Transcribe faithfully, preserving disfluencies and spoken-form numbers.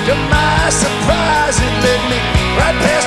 To my surprise, it led me right past